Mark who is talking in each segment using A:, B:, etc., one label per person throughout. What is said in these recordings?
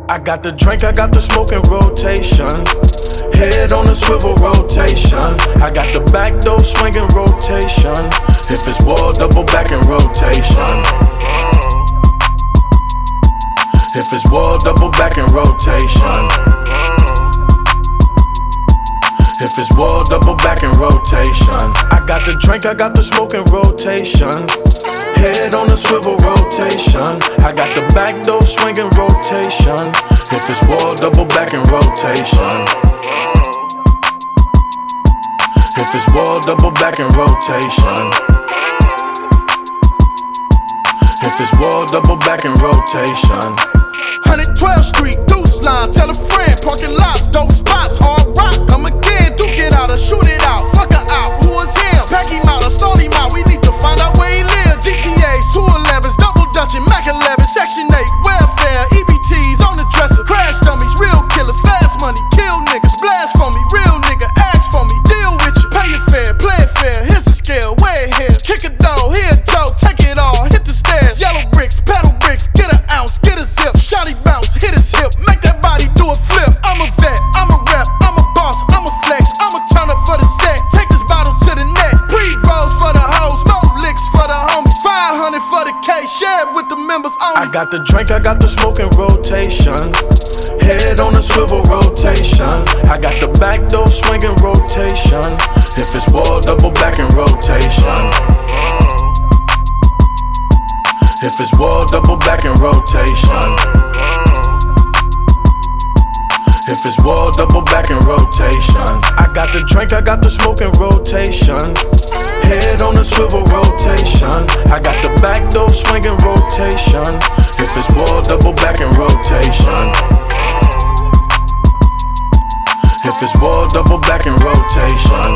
A: I got the drink, I got the smoke in rotation. Head on the swivel rotation. I got the back door swinging rotation. If it's wall, double back in rotation. If it's wall, double back in rotation. If it's wall, double back in rotation. I got the drink, I got the smoke in rotation. Head on the swivel rotation. I got the back door swinging rotation. If it's wall, double back in rotation. If it's wall, double back in rotation. If it's wall, double back in rotation.
B: 112th Street, Deuce Line, tell a friend, parking lots, dope spots, hard rock, come again, duke it out or shoot it out, fuck her out, who was him, pack him out or stall him out, we need to find out where he live. GTAs, 211s, double dutching, Mac 11, Section 8, welfare, EBTs on the dresser, crash dummies, real killers, fast money, kill niggas, blast for me, real nigga, ask for me, deal with you, pay it fair, play it fair, here's the scale, way ahead, kick a door, here a joke, take it all, hit the stairs, yellow bricks, pedal bricks, get an ounce, get a zip, shawty bounce, hit his hip, make that body do a flip. I'm a vet, I'm a rep, I'm a boss, I'm a flex, I'm a turn up for the set, take this bottle to the net, pre-rolls for the hoes, no licks for the homies, 500 for the K, share it with the members only.
A: I got the drink, I got the smoke in rotation. Head on the swivel rotation. I got the back door swinging rotation. If it's wall, double back in rotation. If it's wall, double back in rotation. If it's wall, double back in rotation. I got the drink, I got the smoke in rotation. Head on the swivel rotation. I got the back door swinging rotation. If it's wall, double back in rotation. If it's wall, double back in rotation.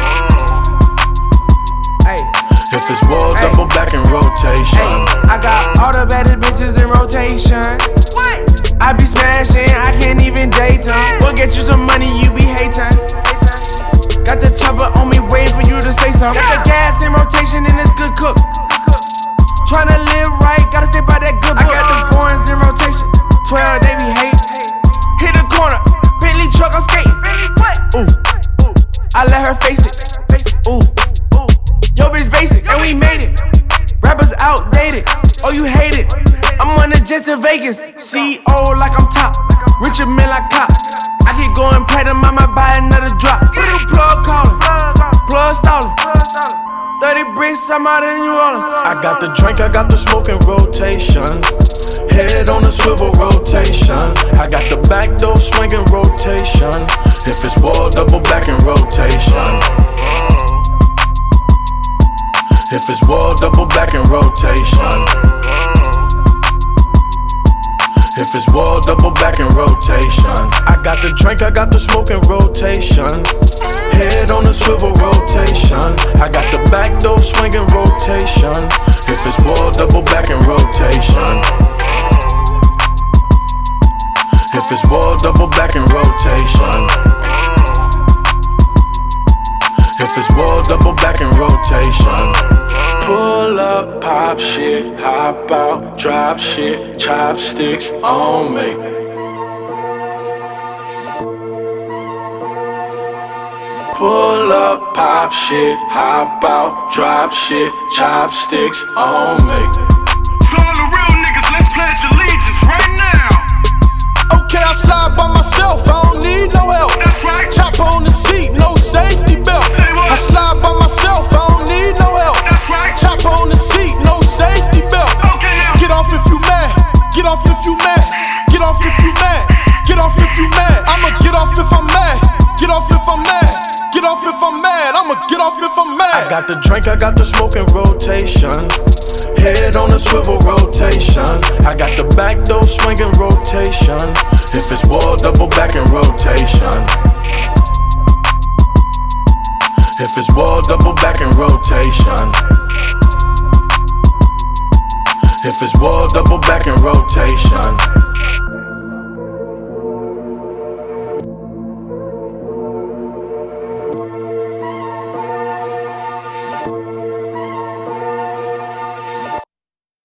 A: If it's wall, double back in rotation.
C: I got all the baddest bitches in rotation. I be smashing, I can't even date them. We'll get you some money, you be hating. Got the chopper on me waiting for you to say something. Got the gas in rotation and it's good cook. Tryna live right, gotta stay by that good book. I got the foreigns in rotation, 12 they be hate. Hit the corner, Bentley truck, I'm skating. Ooh, I let her face it. Ooh, yo bitch basic, and we made it. Rappers outdated, oh you hate it. I'm on the jet to Vegas, CEO like I'm top. Richer men like cop. I keep going platinum, I might buy another drop. Plug calling, plug stalling. 30 bricks, I'm out in New Orleans.
A: I got the drink, I got the smoke in rotation. Head on the swivel rotation. I got the back door swinging rotation. If it's wall, double back in rotation. If it's wall, double back in rotation. If it's wall, double back in rotation. I got the drink, I got the smoke in rotation. Head on the swivel rotation. I got the back door swinging rotation. If it's wall, double back in rotation. If it's wall, double back in rotation. If it's wall, double back in rotation. Pull up, pop shit, hop out, drop shit, chopsticks on me. Pull up, pop shit, hop out, drop shit, chopsticks on me.
D: To all the real niggas, let's pledge allegiance right now.
B: Okay, I slide by myself, I don't need no help.
D: That's right.
B: Chop on the seat, no safety belt. I slide by myself, I don't need no help.
D: That's right.
B: Chop on the seat, no safety belt.
D: Okay now.
B: Get off if you mad, get off if you mad, get off if you mad, get off if you mad. I'ma get off if I'm mad, get off if I'm mad, get off if I'm mad, I'ma get off if I'm mad.
A: I got the drink, I got the smoke in rotation. Head on the swivel rotation. I got the back door swinging rotation. If it's wall, double back in rotation. If it's wall, double back in rotation. If it's wall, double back in rotation.